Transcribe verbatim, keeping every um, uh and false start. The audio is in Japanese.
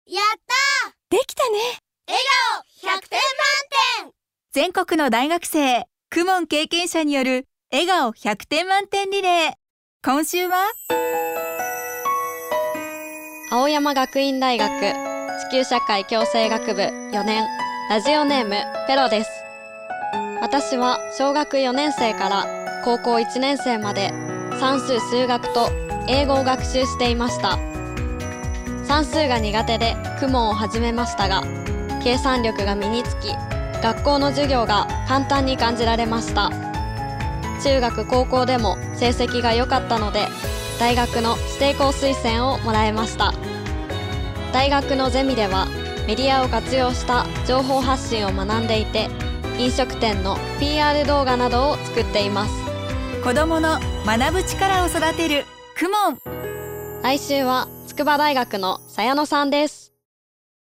やったー、 できたね。 笑顔ひゃくてん満点。 全国の大学生、クモン経験者による笑顔ひゃくてん満点リレー。今週は青山学院大学地球社会共生学部よねん、ラジオネームペロです。私は小学よねん生から高校いちねん生まで算数・数学と英語を学習していました。算数が苦手でクモンを始めましたが、計算力が身につき、学校の授業が簡単に感じられました。中学高校でも成績が良かったので、大学の指定校推薦をもらえました。大学のゼミではメディアを活用した情報発信を学んでいて、飲食店の ピーアール 動画などを作っています。 子どもの学ぶ力を育てるクモン。 来週は筑波大学の佐矢野さんです。